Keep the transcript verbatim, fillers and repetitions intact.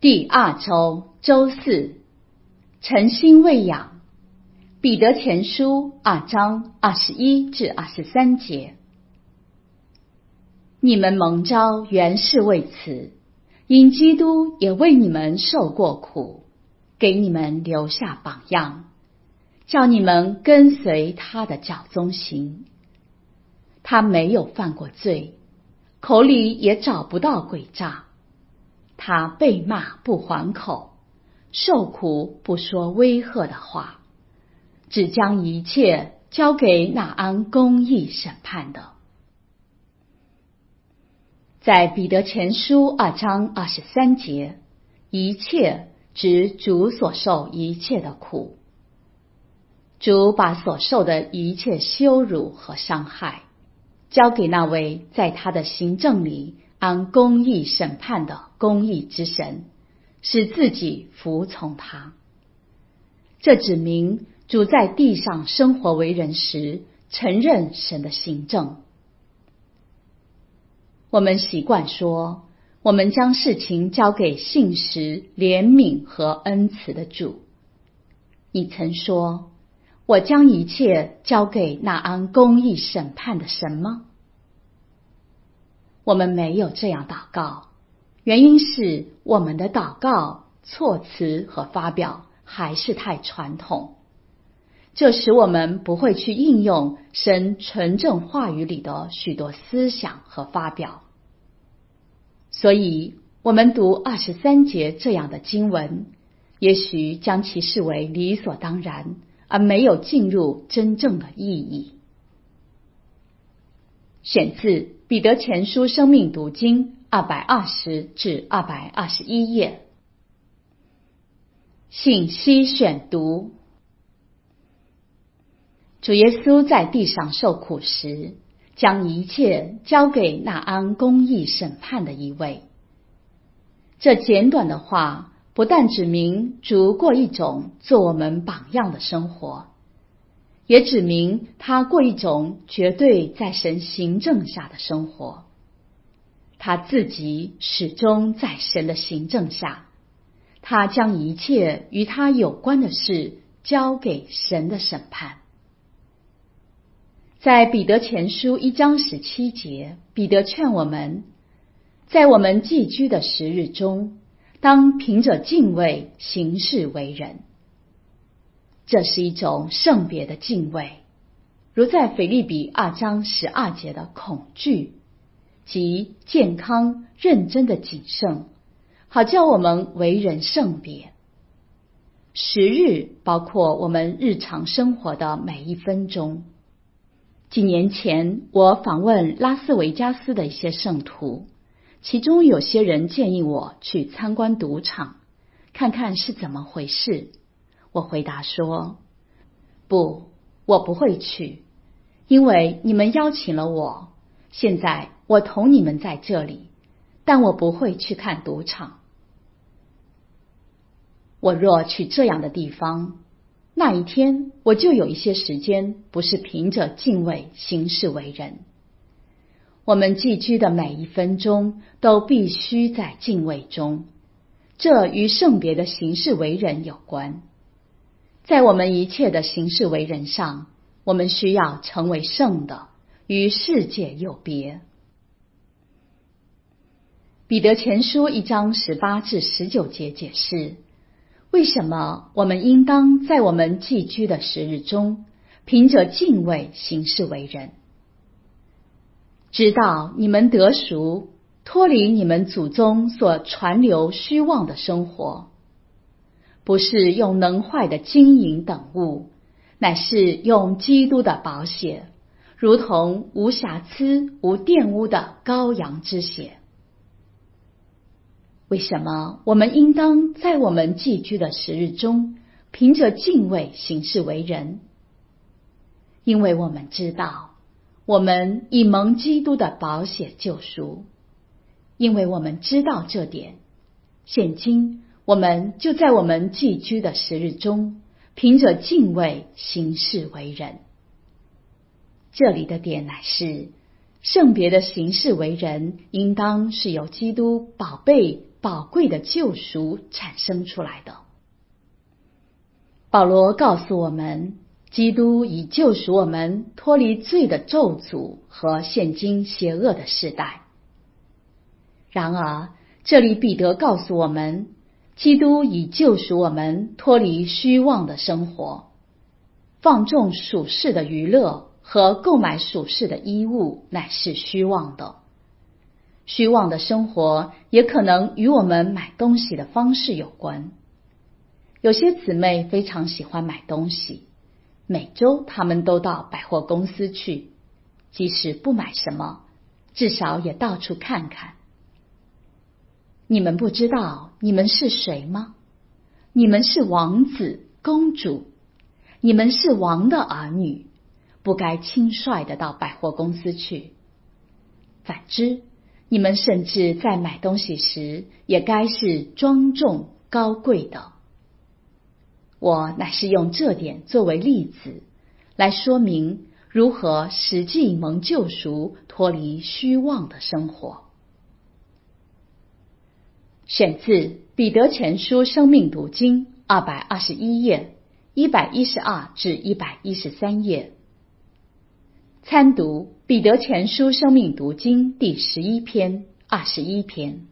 第二周周四，诚心喂养。彼得前书二章二十一至二十三节。你们蒙召原是为此，因基督也为你们受过苦，给你们留下榜样，叫你们跟随他的脚踪行。他没有犯过罪，口里也找不到诡诈。他被骂不还口，受苦不说威吓的话，只将一切交给那按公义审判的。在彼得前书二章二十三节，一切指主所受一切的苦。主把所受的一切羞辱和伤害，交给那位在他的行政里按公义审判的公义之神，使自己服从他。这指明主在地上生活为人时，承认神的行政。我们习惯说，我们将事情交给信实、怜悯和恩慈的主。你曾说，我将一切交给那按公义审判的神吗？我们没有这样祷告，原因是我们的祷告、措辞和发表还是太传统，这使我们不会去应用神纯正话语里的许多思想和发表。所以我们读二十三节这样的经文，也许将其视为理所当然，而没有进入真正的意义。选自彼得前书生命读经二百二十至二百二十一页。信息选读。主耶稣在地上受苦时，将一切交给那按公义审判的一位。这简短的话不但指明主过一种做我们榜样的生活，也指明他过一种绝对在神行政下的生活。他自己始终在神的行政下，他将一切与他有关的事交给神的审判。在彼得前书一章十七节，彼得劝我们，在我们寄居的时日中，当凭着敬畏行事为人。这是一种圣别的敬畏，如在腓立比二章十二节的恐惧，即健康认真的谨慎，好叫我们为人圣别。时日包括我们日常生活的每一分钟。几年前，我访问拉斯维加斯的一些圣徒，其中有些人建议我去参观赌场，看看是怎么回事。我回答说，不，我不会去，因为你们邀请了我，现在我同你们在这里，但我不会去看赌场。我若去这样的地方，那一天我就有一些时间不是凭着敬畏行事为人。我们寄居的每一分钟都必须在敬畏中，这与圣别的行事为人有关。在我们一切的行事为人上，我们需要成为圣的，与世界有别。彼得前书一章十八至十九节解释，为什么我们应当在我们寄居的时日中，凭着敬畏行事为人。知道你们得赎，脱离你们祖宗所传流虚妄的生活，不是用能坏的金银等物，乃是用基督的宝血，如同无瑕疵无玷污的羔羊之血。为什么我们应当在我们寄居的时日中，凭着敬畏行事为人？因为我们知道，我们已蒙基督的宝血救赎。因为我们知道这点，现今我们就在我们寄居的时日中，凭着敬畏行事为人。这里的点乃是， 圣别的行事为人，应当是由基督宝贝宝贵的救赎产生出来的。保罗告诉我们，基督已救赎我们脱离罪的咒诅和现今邪恶的世代。然而，这里彼得告诉我们，基督已救赎我们脱离虚妄的生活，放纵属世的娱乐和购买属世的衣物乃是虚妄的。虚妄的生活也可能与我们买东西的方式有关。有些姊妹非常喜欢买东西，每周她们都到百货公司去，即使不买什么，至少也到处看看。你们不知道你们是谁吗？你们是王子、公主，你们是王的儿女，不该轻率地到百货公司去。反之，你们甚至在买东西时，也该是庄重高贵的。我乃是用这点作为例子，来说明如何实际蒙救赎，脱离虚妄的生活。选自彼得前书生命读经二百二十一页一百一十二至一百一十三页。参读彼得前书生命读经第十一篇、二十一篇。